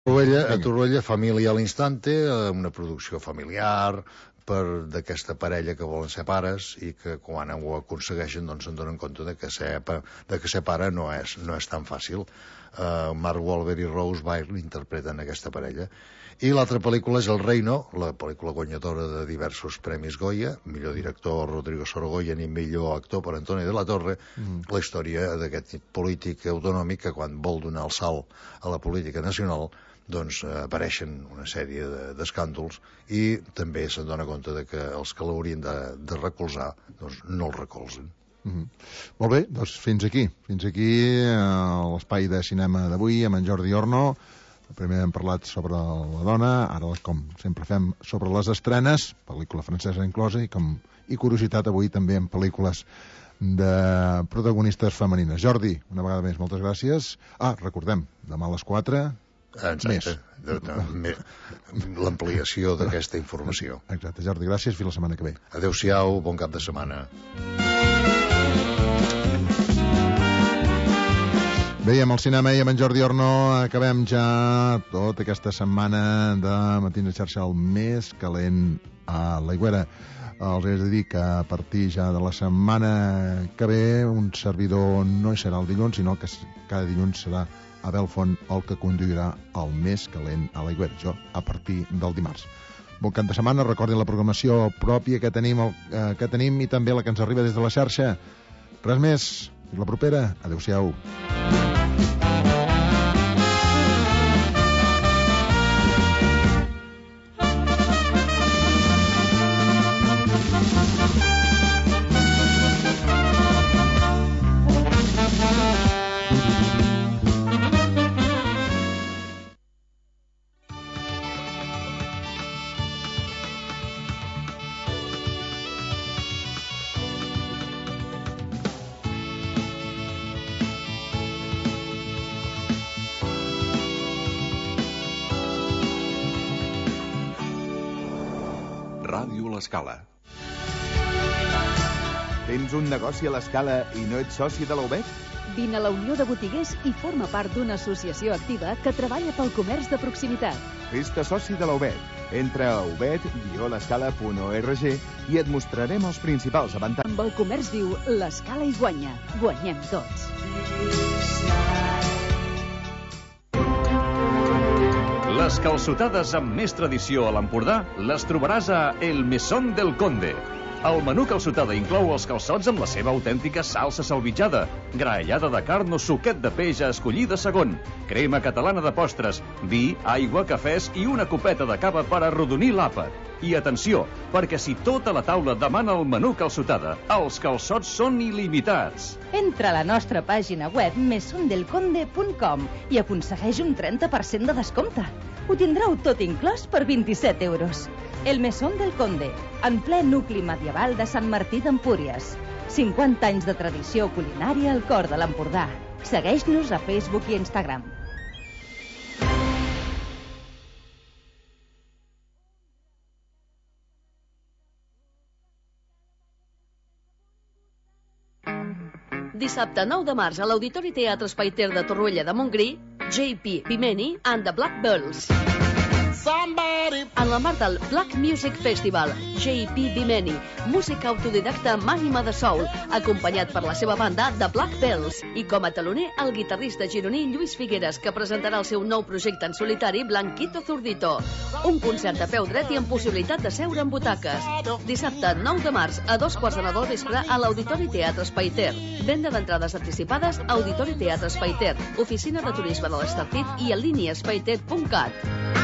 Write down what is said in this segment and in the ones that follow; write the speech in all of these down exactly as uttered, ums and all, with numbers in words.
Torroella, a Torroella, Família a l'instante, una producció familiar per d'aquesta parella que volen ser pares i que quan ho aconsegueixen doncs se'n donen compte de que ser, de que ser pare no és, no és tan fàcil. Uh, Mark Wahlberg i Rose Byrne interpreten aquesta parella. I l'altra pel·lícula és El Reino, la pel·lícula guanyadora de diversos premis Goya, millor director Rodrigo Sorogoyen i millor actor per Antoni de la Torre, mm. la història d'aquest polític autonòmic que quan vol donar el salt a la política nacional doncs eh, apareixen una sèrie d'escàndols i també se'n dona compte de que els que l'haurien de, de recolzar doncs no el recolzen. Mm-hmm. Molt bé, doncs fins aquí fins aquí eh, l'espai de cinema d'avui amb en Jordi Orno. Primer hem parlat sobre la dona, ara com sempre fem sobre les estrenes, pel·lícula francesa inclosa, i com i curiositat avui també en pel·lícules de protagonistes femenines. Jordi, una vegada més, moltes gràcies. Ah, recordem, demà a les quatre Exacte, l'ampliació d'aquesta informació. Exacte, Jordi, gràcies, fins la setmana que ve. Adéu-siau, bon cap de setmana. Bé, amb el cinema i amb en Jordi Orno acabem ja tota aquesta setmana de Matins de Xarxa, el més calent a l'Aigüera. Els he de dir que a partir ja de la setmana que ve un servidor no hi serà el dilluns, sinó que cada dilluns serà Abel Font el que conduirà el més calent a l'Aigüera, jo a partir del dimarts. Bon cap de setmana, recordin la programació pròpia que tenim, eh, que tenim i també la que ens arriba des de la xarxa. Res més, fins la propera, adéu-siau. L'Escala. Tens un negoci a l'Escala i no ets soci de la U B E T? Vine a la Unió de Botiguers i forma part d'una associació activa que treballa pel comerç de proximitat. Fes-te soci de la U B E T. Entra a ubet guió l'escala punt org i et mostrarem els principals avantatges. Amb el comerç viu, l'Escala hi guanya. Guanyem tots. Les calçotades amb més tradició a l'Empordà les trobaràs a El Mesón del Conde. El menú calçotada inclou els calçots amb la seva autèntica salsa salvitjada, graellada de carn o suquet de peix a escollir de segon, crema catalana de postres, vi, aigua, cafès i una copeta de cava per arrodonir l'àpat. I atenció, perquè si tota la taula demana el menú calçotada, els calçots són il·limitats. Entra a la nostra pàgina web mesón del conde punt com i aconsegueix un trenta per cent de descompte. Ho tindreu tot inclòs per vint-i-set euros. El Mesón del Conde, en ple nucli medieval de Sant Martí d'Empúries. cinquanta anys de tradició culinària al cor de l'Empordà. Segueix-nos a Facebook i Instagram. Dissabte nou de març a l'Auditori Teatre Espaiter de Torroella de Montgrí, J P Bimeni and the Black Girls. En el marc del Black Music Festival, J P Bimeni, música autodidacta amb ànima de soul, acompanyat per la seva banda The Black Bells, i com a teloner el guitarrista gironí Lluís Figueres, que presentarà el seu nou projecte en solitari, Blanquito Zurdito. Un concert a peu dret i amb possibilitat de seure en butaques. Dissabte nou de març a dos quarts de la del vespre a l'Auditori Teatre Espaiter. Venda d'entrades anticipades a Auditori Teatre Espaiter, oficina de turisme de l'Estartit i en línia espaiter punt cat.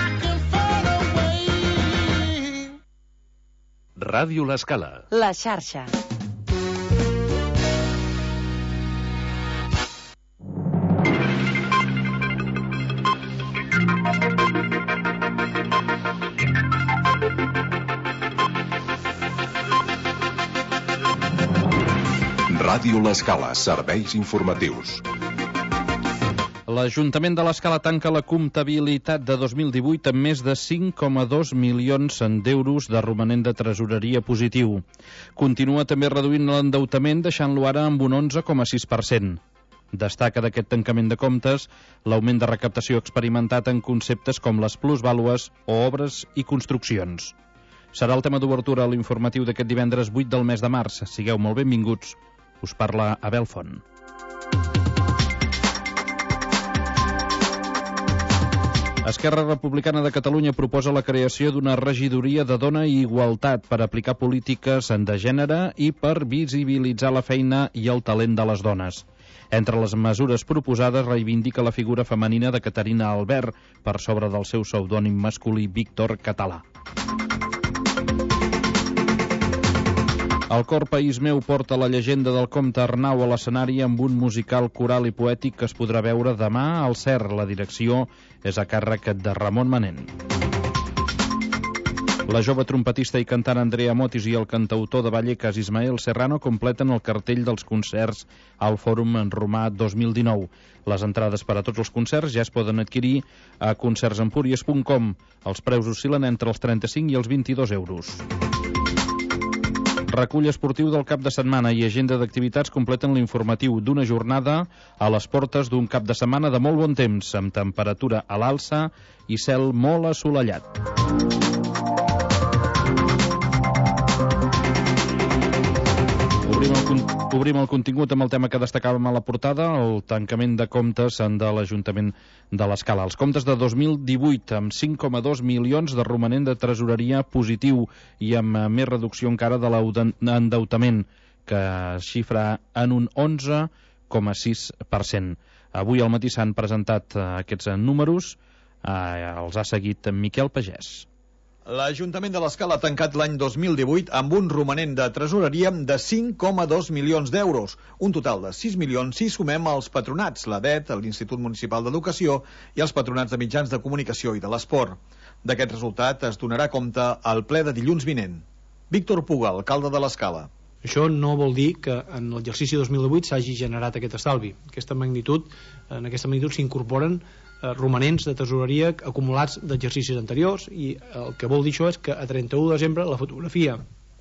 Ràdio L'Escala. La xarxa. Ràdio L'Escala, serveis informatius. L'Ajuntament de l'Escala tanca la comptabilitat de dos mil divuit amb més de cinc coma dos milions d'euros de romanent de tresoreria positiu. Continua també reduint l'endeutament, deixant-lo ara amb un onze coma sis per cent. Destaca d'aquest tancament de comptes l'augment de recaptació experimentat en conceptes com les plusvàlues o obres i construccions. Serà el tema d'obertura a l'informatiu d'aquest divendres vuit del mes de març. Sigueu molt benvinguts. Us parla Abel Font. Esquerra Republicana de Catalunya proposa la creació d'una regidoria de dona i igualtat per aplicar polítiques de gènere i per visibilitzar la feina i el talent de les dones. Entre les mesures proposades reivindica la figura femenina de Caterina Albert per sobre del seu pseudònim masculí Víctor Català. El cor País Meu porta la llegenda del comte Arnau a l'escenari amb un musical coral i poètic que es podrà veure demà al C E R. La direcció és a càrrec de Ramon Manent. La jove trompetista i cantant Andrea Motis i el cantautor de Vallecas Ismael Serrano completen el cartell dels concerts al Fòrum Romà dos mil dinou. Les entrades per a tots els concerts ja es poden adquirir a concertsempúries punt com. Els preus oscil·len entre els trenta-cinc i els vint-i-dos euros. Recull esportiu del cap de setmana i agenda d'activitats completen l'informatiu d'una jornada a les portes d'un cap de setmana de molt bon temps, amb temperatura a l'alça i cel molt assolellat. Obrim el, obrim el contingut amb el tema que destacàvem a la portada, el tancament de comptes de l'Ajuntament de l'Escala. Els comptes de dos mil divuit, amb cinc coma dos milions de romanent de tresoreria positiu i amb més reducció encara de l'endeutament, que es xifra en un onze coma sis per cent. Avui al matí s'han presentat aquests números, eh, els ha seguit Miquel Pagès. L'Ajuntament de l'Escala ha tancat l'any dos mil divuit amb un romanent de tresoreria de cinc coma dos milions d'euros, un total de sis milions si sumem els patronats, l'A D E T, l'Institut Municipal d'Educació i els patronats de mitjans de comunicació i de l'esport. D'aquest resultat es donarà compte al ple de dilluns vinent. Víctor Puga, alcalde de l'Escala. Això no vol dir que en l'exercici dos mil divuit s'hagi generat aquest estalvi. Aquesta magnitud, en aquesta magnitud s'incorporen romanents de tesoreria acumulats d'exercicis anteriors, i el que vol dir això és que a trenta-u de desembre la fotografia,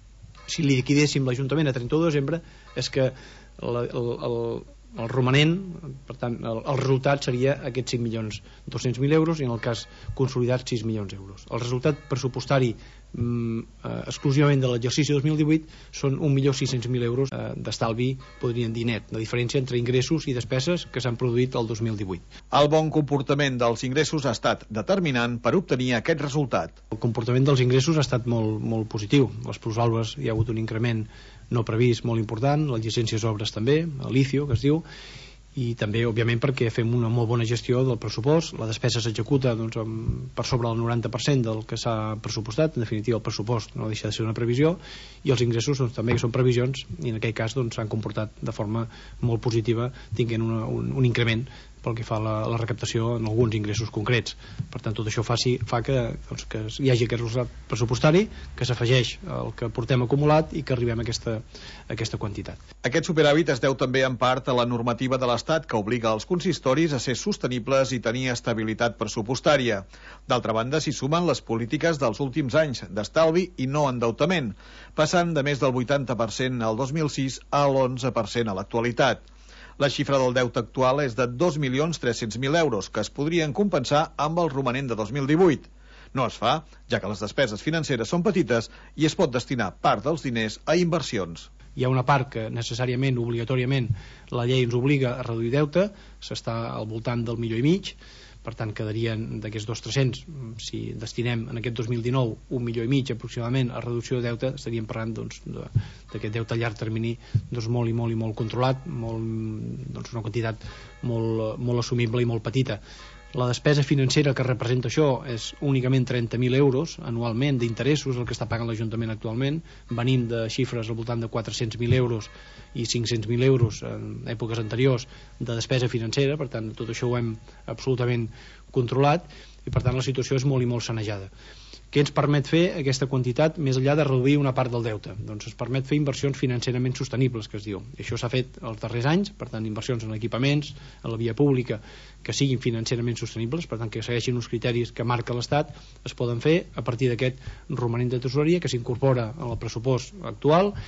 si li liquidéssim l'Ajuntament a trenta-u de desembre, és que el, el, el, el romanent, per tant el, el resultat seria aquests cinc milions dos-cents mil euros, i en el cas consolidat sis milions d'euros. El resultat pressupostari mm, eh, exclusivament de l'exercici dos mil divuit són un milió sis-cents mil euros eh, d'estalvi, podrien dir net, la diferència entre ingressos i despeses que s'han produït el dos mil divuit. El bon comportament dels ingressos ha estat determinant per obtenir aquest resultat. El comportament dels ingressos ha estat molt, molt positiu. Les plusvàlues hi ha hagut un increment no previst molt important, les llicències obres també, l'Icio, que es diu, i també, òbviament, perquè fem una molt bona gestió del pressupost. La despesa s'executa doncs, per sobre el noranta per cent del que s'ha pressupostat. En definitiva, el pressupost no deixa de ser una previsió, i els ingressos doncs, també són previsions, i en aquell cas s'han doncs, comportat de forma molt positiva, tinguent una, un, un increment pel que fa a la, la recaptació en alguns ingressos concrets. Per tant, tot això faci, fa que, doncs, que hi hagi aquest resultat pressupostari que s'afegeix al que portem acumulat i que arribem a aquesta, a aquesta quantitat. Aquest superàvit es deu també en part a la normativa de l'Estat, que obliga els consistoris a ser sostenibles i tenir estabilitat pressupostària. D'altra banda, s'hi sumen les polítiques dels últims anys d'estalvi i no endeutament, passant de més del vuitanta per cent al dos mil sis a l'onze per cent a l'actualitat. La xifra del deute actual és de dos milions tres-cents mil euros, que es podrien compensar amb el romanent de dos mil divuit. No es fa, ja que les despeses financeres són petites i es pot destinar part dels diners a inversions. Hi ha una part que necessàriament, obligatòriament, la llei ens obliga a reduir deute, s'està al voltant del milió i mig, per tant quedarien d'aquests dos tres-cents, si destinem en aquest dos mil dinou un milió i mig aproximadament a reducció de deute, estaríem parlant doncs, d'aquest deute a llarg termini doncs, molt i molt i molt controlat, molt, doncs, una quantitat molt, molt assumible i molt petita. La despesa financera que representa això és únicament trenta mil euros anualment d'interessos, el que està pagant l'Ajuntament actualment, venint de xifres al voltant de quatre-cents mil euros i cinc-cents mil euros en èpoques anteriors de despesa financera. Per tant, tot això ho hem absolutament controlat i per tant la situació és molt i molt sanejada. Què ens permet fer aquesta quantitat més enllà de reduir una part del deute? Doncs ens permet fer inversions financerament sostenibles, que es diu. I això s'ha fet els darrers anys, per tant inversions en equipaments, en la via pública, que siguin financerament sostenibles, per tant que segueixin uns criteris que marca l'Estat, es poden fer a partir d'aquest romanent de tesoreria que s'incorpora en el pressupost actual.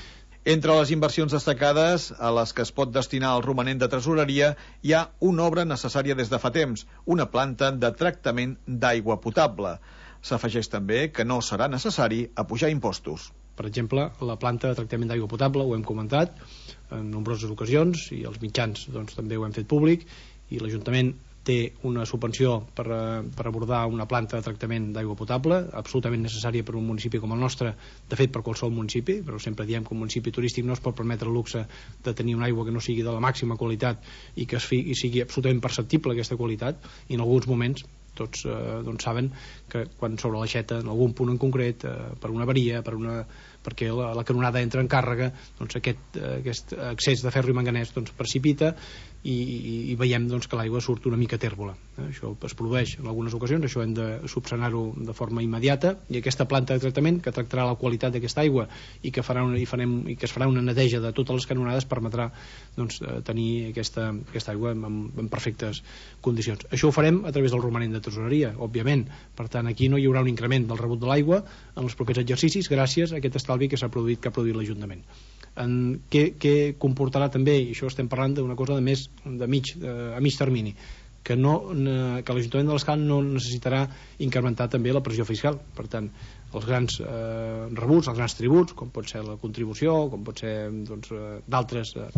Entre les inversions destacades, a les que es pot destinar el romanent de tresoreria, hi ha una obra necessària des de fa temps, una planta de tractament d'aigua potable. S'afegeix també que no serà necessari apujar impostos. Per exemple, la planta de tractament d'aigua potable, ho hem comentat en nombroses ocasions, i els mitjans doncs, també ho hem fet públic, i l'Ajuntament té una subvenció per, per abordar una planta de tractament d'aigua potable, absolutament necessària per un municipi com el nostre, de fet per qualsevol municipi, però sempre diem que un municipi turístic no es pot permetre el luxe de tenir una aigua que no sigui de la màxima qualitat i que es fi, i sigui absolutament perceptible aquesta qualitat, i en alguns moments tots eh, doncs saben que quan sobre l'aixeta, en algun punt en concret, eh, per una avaria, per una, perquè la, la canonada entra en càrrega, doncs aquest, eh, aquest excés de ferro i manganès doncs, precipita i, i, i veiem doncs, que l'aigua surt una mica tèrbola. Eh? Això es produeix en algunes ocasions, això hem de subsanar-ho de forma immediata, i aquesta planta de tractament que tractarà la qualitat d'aquesta aigua i que, farà una, i, farem, i que es farà una neteja de totes les canonades permetrà doncs, tenir aquesta, aquesta aigua en, en perfectes condicions. Això ho farem a través del romanent de tresoreria, òbviament. Per tant, aquí no hi haurà un increment del rebut de l'aigua en els propers exercicis gràcies a aquest estalvi que s'ha produït, que ha produït l'Ajuntament. En què, què comportarà també, i això estem parlant d'una cosa de més de mig, eh, a mig termini, que, no, que l'Ajuntament de l'Escala no necessitarà incrementar també la pressió fiscal. Per tant, els grans eh, rebuts, els grans tributs, com pot ser la contribució, com pot ser doncs, eh, d'altres eh,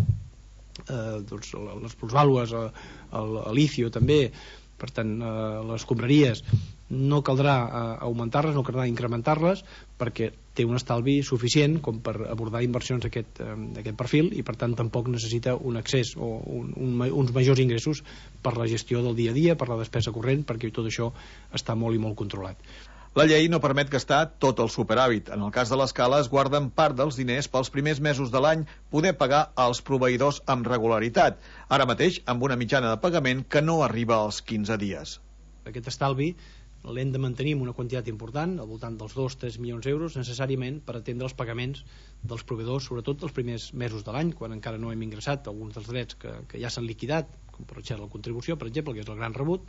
eh, doncs, les plusvàlues, l'I C I O també, per tant, eh, les escombraries, no caldrà eh, augmentar-les, no caldrà incrementar-les, perquè té un estalvi suficient com per abordar inversions d'aquest eh, perfil, i per tant tampoc necessita un accés o un, un, uns majors ingressos per la gestió del dia a dia, per la despesa corrent, perquè tot això està molt i molt controlat. La llei no permet gastar tot el superàvit. En el cas de l'Escala es guarden part dels diners pels primers mesos de l'any poder pagar als proveïdors amb regularitat, ara mateix amb una mitjana de pagament que no arriba als quinze dies. Aquest estalvi l'hem de mantenir amb una quantitat important, al voltant dels dos a tres milions d'euros, necessàriament per atendre els pagaments dels proveïdors, sobretot els primers mesos de l'any, quan encara no hem ingressat alguns dels drets que, que ja s'han liquidat, com per exemple la contribució, per exemple, que és el gran rebut.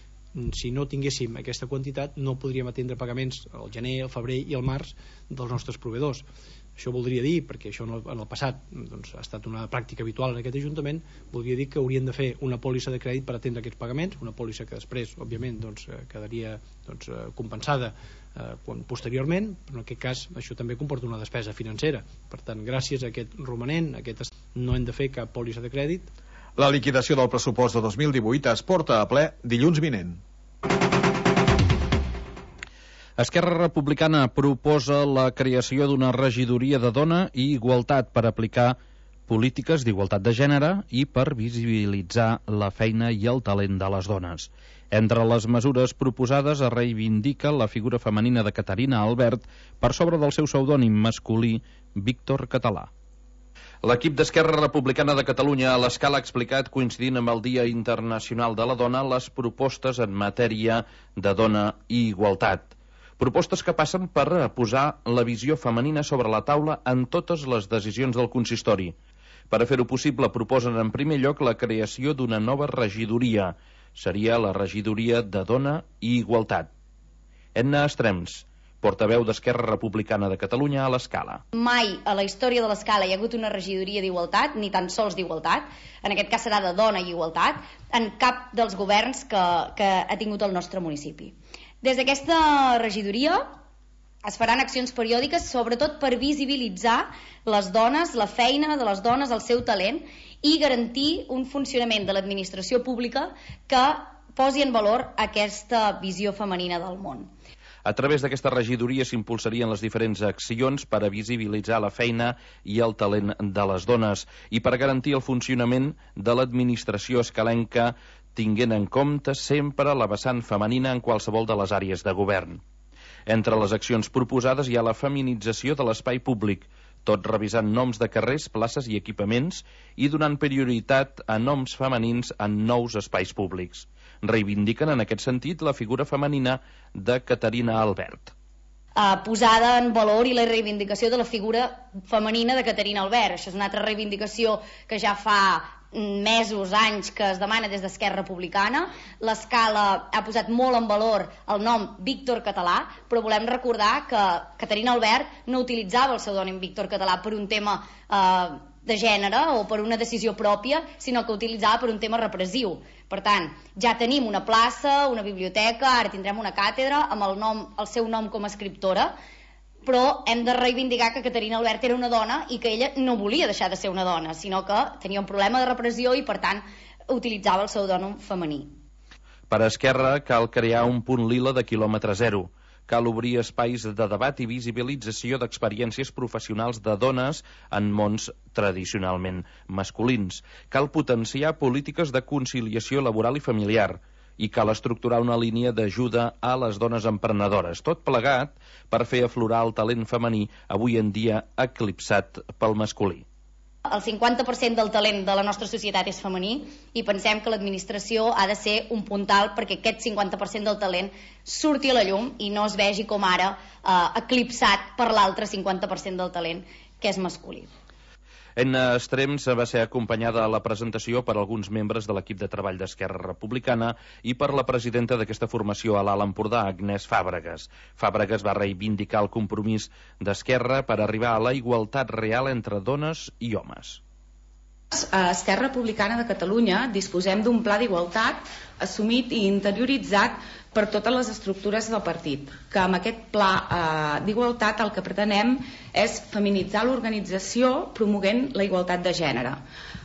Si no tinguéssim aquesta quantitat, no podríem atendre pagaments al gener, al febrer i al març dels nostres proveïdors. Això voldria dir, perquè això en el passat doncs, ha estat una pràctica habitual en aquest Ajuntament, voldria dir que haurien de fer una pòlissa de crèdit per atendre aquests pagaments, una pòlissa que després, òbviament, doncs, quedaria doncs, compensada eh, quan, posteriorment, però en aquest cas això també comporta una despesa financera. Per tant, gràcies a aquest romanent, a aquest... no hem de fer cap pòlissa de crèdit. La liquidació del pressupost de dos mil divuit es porta a ple dilluns vinent. Esquerra Republicana proposa la creació d'una regidoria de dona i igualtat per aplicar polítiques d'igualtat de gènere i per visibilitzar la feina i el talent de les dones. Entre les mesures proposades es reivindica la figura femenina de Caterina Albert per sobre del seu pseudònim masculí Víctor Català. L'equip d'Esquerra Republicana de Catalunya a l'Escala ha explicat, coincidint amb el Dia Internacional de la Dona, les propostes en matèria de dona i igualtat. Propostes que passen per posar la visió femenina sobre la taula en totes les decisions del consistori. Per a fer-ho possible, proposen en primer lloc la creació d'una nova regidoria. Seria la regidoria de Dona i Igualtat. Edna Estrems, portaveu d'Esquerra Republicana de Catalunya a l'Escala. Mai a la història de l'Escala hi ha hagut una regidoria d'igualtat, ni tan sols d'igualtat, en aquest cas serà de Dona i Igualtat, en cap dels governs que, que ha tingut el nostre municipi. Des d'aquesta regidoria es faran accions periòdiques, sobretot per visibilitzar les dones, la feina de les dones, el seu talent, i garantir un funcionament de l'administració pública que posi en valor aquesta visió femenina del món. A través d'aquesta regidoria s'impulsarien les diferents accions per a visibilitzar la feina i el talent de les dones i per garantir el funcionament de l'administració escalenca, tinguent en compte sempre la vessant femenina en qualsevol de les àrees de govern. Entre les accions proposades hi ha la feminització de l'espai públic, tot revisant noms de carrers, places i equipaments i donant prioritat a noms femenins en nous espais públics. Reivindiquen en aquest sentit la figura femenina de Caterina Albert. Uh, posada en valor i la reivindicació de la figura femenina de Caterina Albert. Això és una altra reivindicació que ja fa mesos, anys que es demana des d'Esquerra Republicana. L'Escala ha posat molt en valor el nom Víctor Català, però volem recordar que Caterina Albert no utilitzava el pseudònim Víctor Català per un tema eh, de gènere o per una decisió pròpia, sinó que utilitzava per un tema repressiu. Per tant, ja tenim una plaça, una biblioteca, ara tindrem una càtedra amb el, nom, el seu nom com a escriptora, però hem de reivindicar que Caterina Albert era una dona i que ella no volia deixar de ser una dona, sinó que tenia un problema de repressió i, per tant, utilitzava el pseudònim femení. Per Esquerra cal crear un punt lila de quilòmetre zero. Cal obrir espais de debat i visibilització d'experiències professionals de dones en mons tradicionalment masculins. Cal potenciar polítiques de conciliació laboral i familiar. I cal estructurar una línia d'ajuda a les dones emprenedores. Tot plegat per fer aflorar el talent femení, avui en dia eclipsat pel masculí. El cinquanta per cent del talent de la nostra societat és femení i pensem que l'administració ha de ser un puntal perquè aquest cinquanta per cent del talent surti a la llum i no es vegi com ara eh, eclipsat per l'altre cinquanta per cent del talent, que és masculí. En extrems va ser acompanyada a la presentació per alguns membres de l'equip de treball d'Esquerra Republicana i per la presidenta d'aquesta formació a l'Alt Empordà, Agnès Fàbregas. Fàbregas va reivindicar el compromís d'Esquerra per arribar a la igualtat real entre dones i homes. A Esquerra Republicana de Catalunya disposem d'un pla d'igualtat assumit i interioritzat per totes les estructures del partit, que amb aquest pla eh, d'igualtat el que pretenem és feminitzar l'organització promoguent la igualtat de gènere.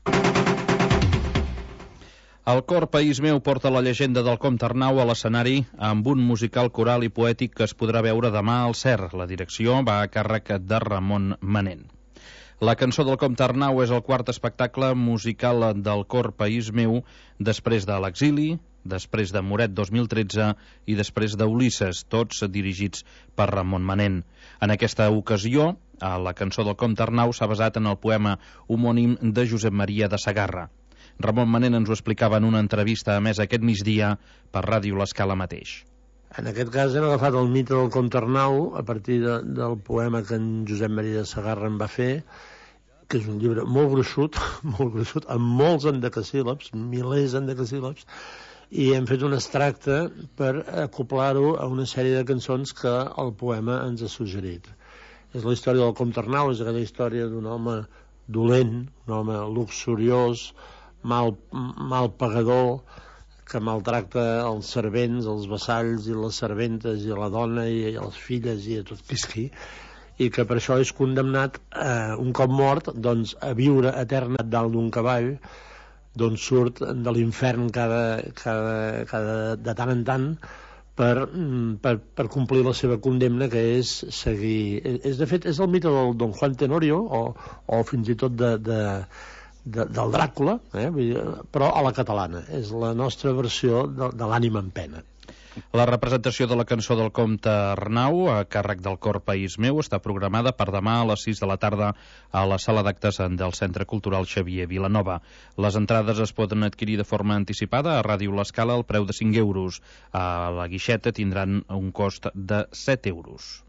El cor País meu porta la llegenda del Comte Arnau a l'escenari amb un musical coral i poètic que es podrà veure demà al C E R. La direcció va a càrrec de Ramon Manent. La cançó del Comte Arnau és el quart espectacle musical del cor País meu després de L'Exili, després de Moret dos mil tretze i després d'Ulisses, tots dirigits per Ramon Manent. En aquesta ocasió, la cançó del Comte Arnau s'ha basat en el poema homònim de Josep Maria de Sagarra. Ramon Manent ens ho explicava en una entrevista emesa aquest migdia per Ràdio L'Escala mateix. En aquest cas hem agafat el mite del Comte Arnau a partir de, del poema que en Josep Maria de Sagarra en va fer, que és un llibre molt gruixut, molt gruixut, amb molts endecasíl·labs, milers d'endecasíl·labs, i hem fet un extracte per acoplar-ho a una sèrie de cançons que el poema ens ha suggerit. És la història del Comte Arnau, és aquella història d'un home dolent, un home luxuriós, mal, mal pagador, que maltracta els servents, els vassalls i les serventes i la dona i a les filles i a tot qui esqui, i que per això és condemnat, eh, un cop mort, doncs, a viure eternat dalt d'un cavall, d'on surt de l'infern cada, cada, cada, de tant en tant per, per, per complir la seva condemna, que és seguir... És, de fet, és el mite del Don Juan Tenorio, o, o fins i tot de... de De, del Dràcula, eh? Però a la catalana. És la nostra versió de, de l'ànima en pena. La representació de la cançó del Comte Arnau a càrrec del cor País meu està programada per demà a les sis de la tarda a la sala d'actes del Centre Cultural Xavier Vilanova. Les entrades es poden adquirir de forma anticipada a Ràdio L'Escala al preu de cinc euros. A la guixeta tindran un cost de set euros.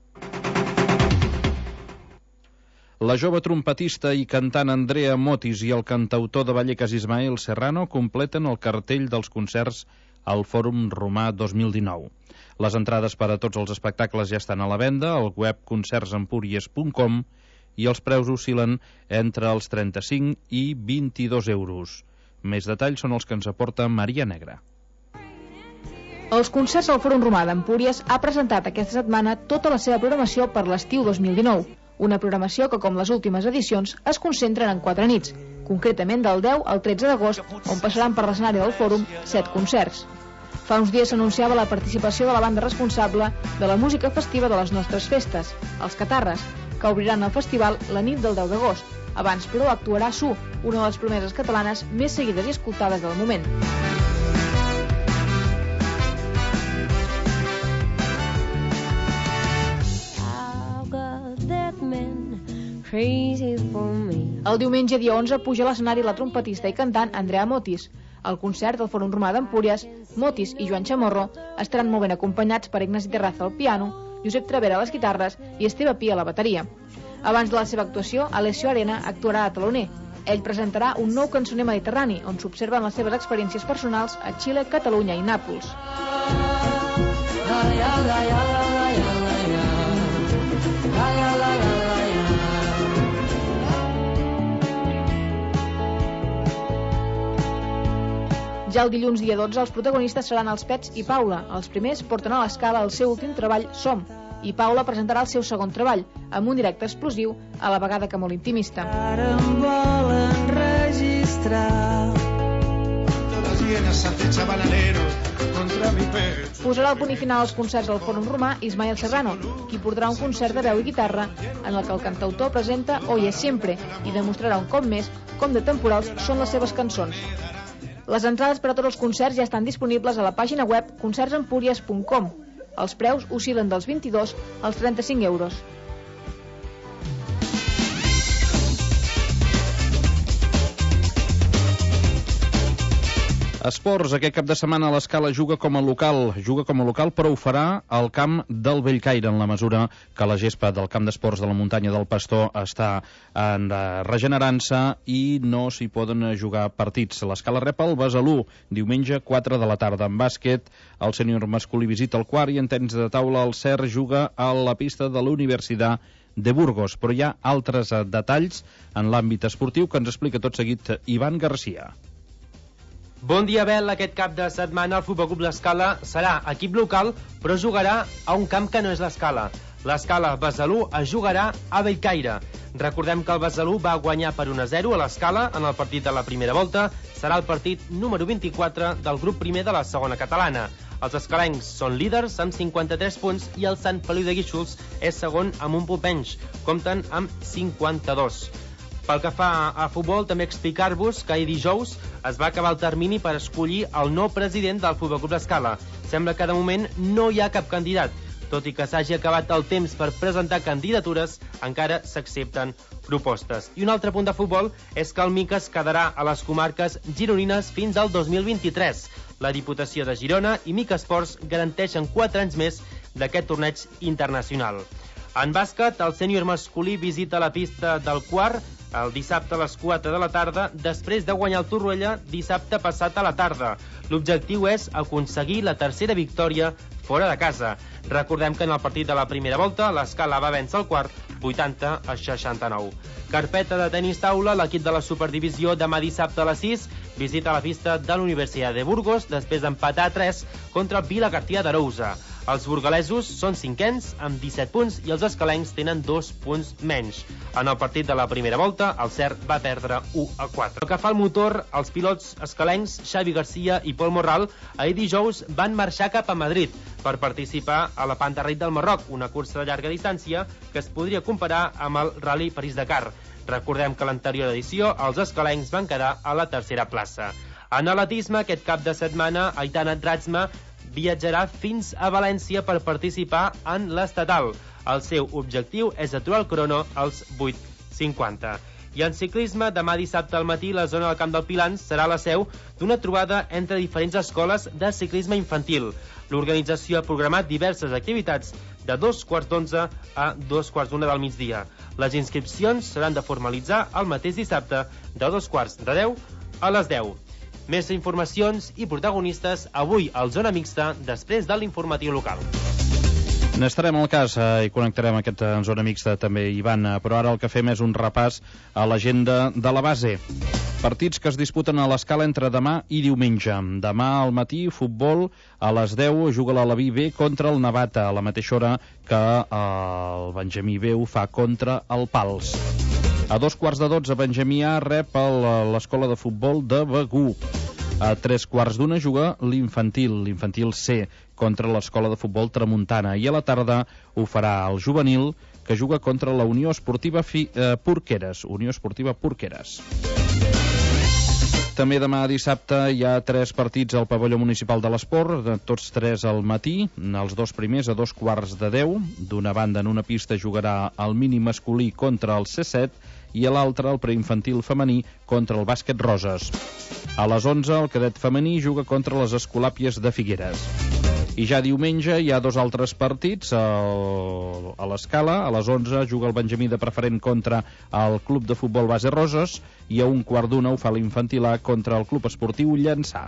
La jove trompetista i cantant Andrea Motis i el cantautor de Vallecas Ismael Serrano completen el cartell dels concerts al Fòrum Romà dos mil dinou. Les entrades per a tots els espectacles ja estan a la venda al web concerts empúries punt com i els preus oscil·len entre els trenta-cinc i vint-i-dos euros. Més detalls són els que ens aporta Maria Negra. Els concerts al Fòrum Romà d'Empúries ha presentat aquesta setmana tota la seva programació per l'estiu dos mil dinou. Una programació que, com les últimes edicions, es concentren en quatre nits, concretament del deu al tretze d'agost, on passaran per l'escenari del Fòrum set concerts. Fa uns dies s'anunciava la participació de la banda responsable de la música festiva de les nostres festes, els Catarres, que obriran el festival la nit del deu d'agost. Abans, però, actuarà Su, una de les promeses catalanes més seguides i escoltades del moment. El diumenge dia onze puja a l'escenari la trompetista i cantant Andrea Motis. Al concert del Fòrum Romà d'Empúries, Motis i Joan Chamorro estaran molt ben acompanyats per Ignasi Terraza al piano, Josep Travera a les guitarres i Esteve Pi a la bateria. Abans de la seva actuació, Alessio Arena actuarà a taloner Ell presentarà un nou cançoner mediterrani, on s'observen les seves experiències personals a Xile, Catalunya i Nàpols. Ja el dilluns dia dotze els protagonistes seran els Pets i Paula. Els primers porten a l'escala el seu últim treball, Som, i Paula presentarà el seu segon treball, amb un directe explosiu, a la vegada que molt intimista. Ara em volen registrar totes llenes a fecha bananero contra mi pecho. Posarà el punt i final als concerts al Fòrum Romà Ismael Serrano, qui portarà un concert de veu i guitarra en el que el cantautor presenta Hoy es siempre i demostrarà un cop més com de temporals són les seves cançons. Les entrades per a tots els concerts ja estan disponibles a la pàgina web concerts empúries punt com. Els preus oscil·len dels vint-i-dos als trenta-cinc euros. Esports, aquest cap de setmana l'Escala juga com a local, juga com a local però ho farà al camp del Bellcaire en la mesura que la gespa del camp d'esports de la muntanya del Pastor està en regenerant-se i no s'hi poden jugar partits. L'Escala rep el Besalú, diumenge quatre de la tarda. En bàsquet, el sènior masculí visita el quart i en tenis de taula el Cer juga a la pista de la Universitat de Burgos. Però hi ha altres detalls en l'àmbit esportiu que ens explica tot seguit Ivan Garcia. Bon dia, Bel. Aquest cap de setmana el Futbol Club l'Escala serà equip local, però jugarà a un camp que no és l'Escala. L'Escala Besalú es jugarà a Bellcaire. Recordem que el Besalú va guanyar per un a zero a l'Escala en el partit de la primera volta. Serà el partit número vint-i-quatre del grup primer de la segona catalana. Els escalencs són líders amb cinquanta-tres punts i el Sant Feliu de Guíxols és segon amb un punt menys. Compten amb cinquanta-dos. Pel que fa a futbol, també explicar-vos que ahir dijous es va acabar el termini per escollir el nou president del Futbol Club l'Escala. Sembla que de moment no hi ha cap candidat. Tot i que s'hagi acabat el temps per presentar candidatures, encara s'accepten propostes. I un altre punt de futbol és que el Mica es quedarà a les comarques gironines fins al dos mil vint-i-tres. La Diputació de Girona i Mica Esports garanteixen quatre anys més d'aquest torneig internacional. En bàsquet, el sènior masculí visita la pista del quart el dissabte a les quatre de la tarda, després de guanyar el Torroella dissabte passat a la tarda. L'objectiu és aconseguir la tercera victòria fora de casa. Recordem que en el partit de la primera volta l'Escala va vèncer el quart vuitanta a seixanta-nou. Carpeta de tenis taula, l'equip de la Superdivisió demà dissabte a les sis visita la pista de la Universitat de Burgos després d'empatar a tres contra el Vila García d'Arousa. Els burgalesos són cinquens amb disset punts i els escalencs tenen dos punts menys. En el partit de la primera volta, el Cer va perdre u a quatre. Pel que fa al motor, els pilots escalencs Xavi Garcia i Pol Morral ahir dijous van marxar cap a Madrid per participar a la Pantarrit del Marroc, una cursa de llarga distància que es podria comparar amb el Rally París-Dakar. Recordem que a l'anterior edició els escalencs van quedar a la tercera plaça. En atletisme, aquest cap de setmana, Aitana Dratsma viatjarà fins a València per participar en l'estatal. El seu objectiu és aturar el crono als vuit cinquanta. I en ciclisme, demà dissabte al matí, la zona del Camp del Pilans serà la seu d'una trobada entre diferents escoles de ciclisme infantil. L'organització ha programat diverses activitats de dos quarts d'onze a dos quarts d'una del migdia. Les inscripcions seran de formalitzar el mateix dissabte de dos quarts de deu a les deu. Més informacions i protagonistes avui al Zona Mixta després de l'informatiu local. N'estarem al cas eh, i connectarem aquest en Zona Mixta també, Ivan, però ara el que fem és un repàs a l'agenda de la base. Partits que es disputen a l'Escala entre demà i diumenge. Demà al matí, futbol, a les deu juga l'Alaví B contra el Navata, a la mateixa hora que el Benjamí B ho fa contra el Pals. A dos quarts de dotze, Benjamí A rep l'escola de futbol de Begú. A tres quarts d'una juga l'infantil, l'infantil C, contra l'escola de futbol Tramuntana. I a la tarda ho farà el juvenil, que juga contra la Unió Esportiva Fi, eh, Porqueres. Unió Esportiva Porqueres. També demà dissabte hi ha tres partits al pavelló municipal de l'Esport, tots tres al matí, els dos primers a dos quarts de deu. D'una banda, en una pista jugarà el mini masculí contra el C set i a l'altra el preinfantil femení contra el bàsquet Roses. A les onze, el cadet femení juga contra les Escolàpies de Figueres. I ja diumenge hi ha dos altres partits el, a l'Escala. A les onze juga el Benjamí de Preferent contra el Club de Futbol Base Roses i a un quart d'una ho fa l'Infantil A contra el Club Esportiu Llançà.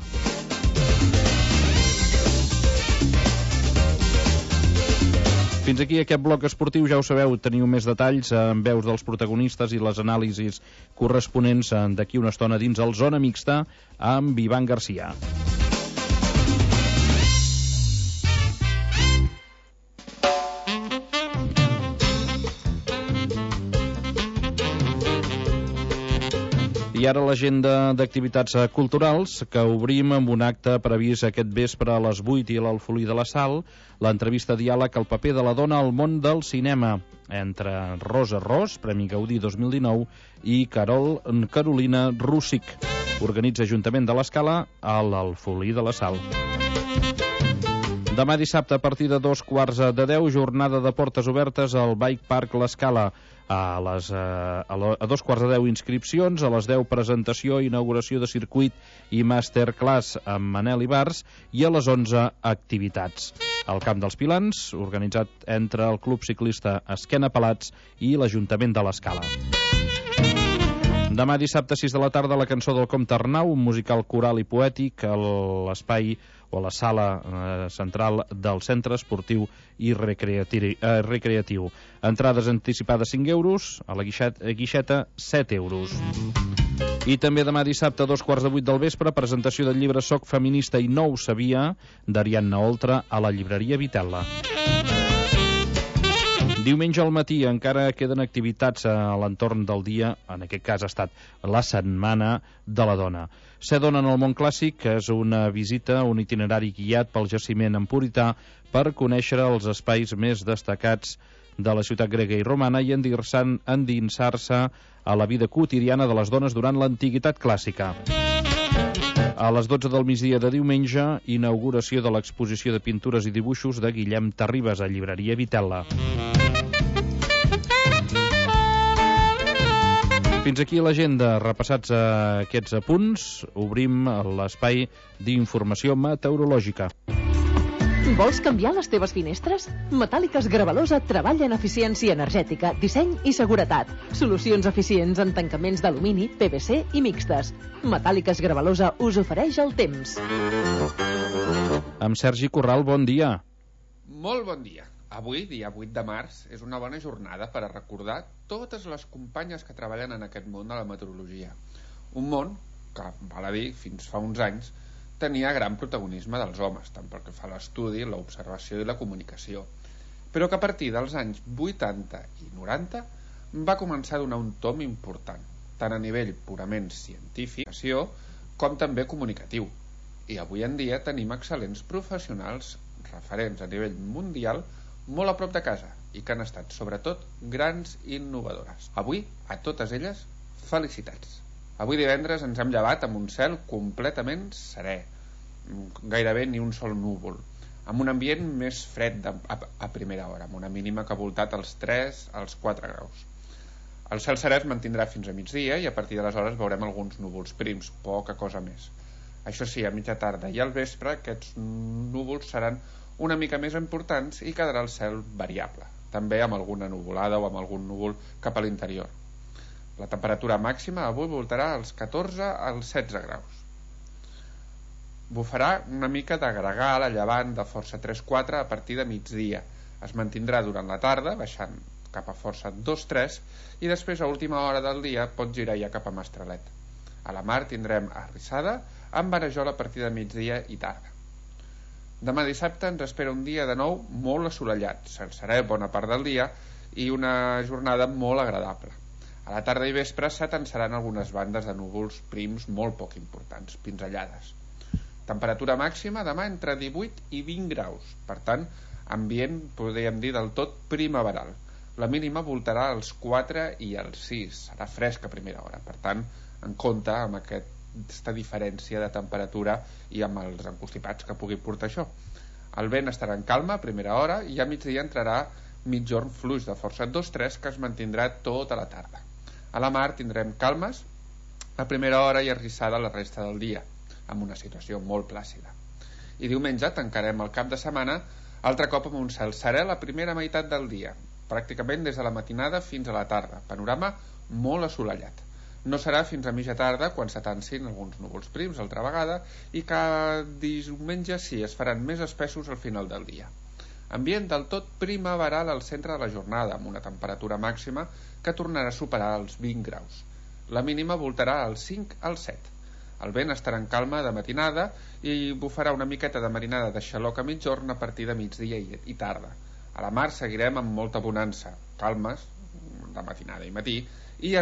Fins aquí aquest bloc esportiu, ja ho sabeu, teniu més detalls en veus dels protagonistes i les anàlisis corresponents d'aquí una estona dins el Zona Mixta amb Ivan Garcia. I ara l'agenda d'activitats culturals, que obrim amb un acte previst aquest vespre a les vuit i a l'Alfolí de la Sal, l'entrevista diàleg al paper de la dona al món del cinema, entre Rosa Ros, Premi Gaudí dos mil dinou, i Carol Carolina Rússic. Organitza Ajuntament de l'Escala a l'Alfolí de la Sal. Demà dissabte, a partir de dos quarts de deu, jornada de portes obertes al Bike Park l'Escala. A, les, a, a dos quarts de deu inscripcions, a les deu presentació i inauguració de circuit i masterclass amb Manel Ibars i a les onze activitats. Al Camp dels Pilans, organitzat entre el Club Ciclista Esquena Pelats i l'Ajuntament de l'Escala. Demà dissabte, sis de la tarda, la cançó del Comte Arnau, un musical coral i poètic a l'espai o a la sala eh, central del Centre Esportiu i Recreatiu. Eh, recreatiu. Entrades anticipades cinc euros, a la guixeta, guixeta set euros. I també demà dissabte, a dos quarts de vuit del vespre, presentació del llibre Soc feminista i no ho sabia, d'Ariadna Oltra, a la llibreria Vitella. Diumenge al matí encara queden activitats a l'entorn del dia, en aquest cas ha estat la Setmana de la Dona. Ser dona en el món clàssic és una visita, un itinerari guiat pel jaciment empurità per conèixer els espais més destacats de la ciutat grega i romana i endinsar-se a la vida quotidiana de les dones durant l'antiguitat clàssica. A les dotze del migdia de diumenge, inauguració de l'exposició de pintures i dibuixos de Guillem Terribas a llibreria Vitella. Fins aquí l'agenda. Repassats aquests apunts, obrim l'espai d'informació meteorològica. Vols canviar les teves finestres? Metàl·liques Gravalosa treballa en eficiència energètica, disseny i seguretat. Solucions eficients en tancaments d'alumini, P V C i mixtes. Metàl·liques Gravalosa us ofereix el temps. Amb Sergi Corral, bon dia. Molt bon dia. Avui, dia vuit de març, és una bona jornada per a recordar totes les companyes que treballen en aquest món de la meteorologia. Un món que, val a dir, fins fa uns anys, tenia gran protagonisme dels homes, tant pel que fa a l'estudi, l'observació i la comunicació, però que a partir dels anys vuitanta i noranta va començar a donar un tom important, tant a nivell purament científic com també comunicatiu. I avui en dia tenim excel·lents professionals referents a nivell mundial molt a prop de casa i que han estat, sobretot, grans innovadores. Avui, a totes elles, felicitats. Avui divendres ens hem llevat amb un cel completament serè, gairebé ni un sol núvol, amb un ambient més fred de, a, a primera hora, amb una mínima que ha voltat els tres als quatre graus. El cel serè es mantindrà fins a migdia i a partir d'aleshores veurem alguns núvols prims, poca cosa més. Això sí, a mitja tarda i al vespre aquests núvols seran una mica més importants i quedarà el cel variable, també amb alguna nuvolada o amb algun núvol cap a l'interior. La temperatura màxima avui voltarà als catorze als setze graus. Bufarà una mica de gregal a llevant de força tres quatre a partir de migdia. Es mantindrà durant la tarda, baixant cap a força dos tres, i després a última hora del dia pot girar ja cap a Mastralet. A la mar tindrem arrissada amb varejol a partir de migdia i tarda. Demà dissabte ens espera un dia de nou molt assolellat, cel serè bona part del dia i una jornada molt agradable. A la tarda i vespre s'atansaran algunes bandes de núvols prims molt poc importants, pinzellades. Temperatura màxima demà entre divuit i vint graus, per tant, ambient, podríem dir, del tot primaveral. La mínima voltarà als quatre i als sis, serà fresca a primera hora, per tant, en compte amb aquest aquesta diferència de temperatura i amb els encostipats que pugui portar això. El vent estarà en calma a primera hora i a migdia entrarà migjorn fluix de força dos tres que es mantindrà tota la tarda. A la mar tindrem calmes a primera hora i arrissada la resta del dia, amb una situació molt plàcida. I diumenge tancarem el cap de setmana altre cop amb un cel serè la primera meitat del dia, pràcticament des de la matinada fins a la tarda. Panorama molt assolellat. No serà fins a mitja tarda quan s'atancin alguns núvols prims altra vegada i cada diumenge sí es faran més espessos al final del dia. Ambient del tot primaveral al centre de la jornada, amb una temperatura màxima que tornarà a superar els vint graus. La mínima voltarà als cinc als set. El vent estarà en calma de matinada i bufarà una miqueta de marinada de xaloc a mitjorn a partir de migdia i, i tarda. A la mar seguirem amb molta bonança, calmes de matinada i matí, i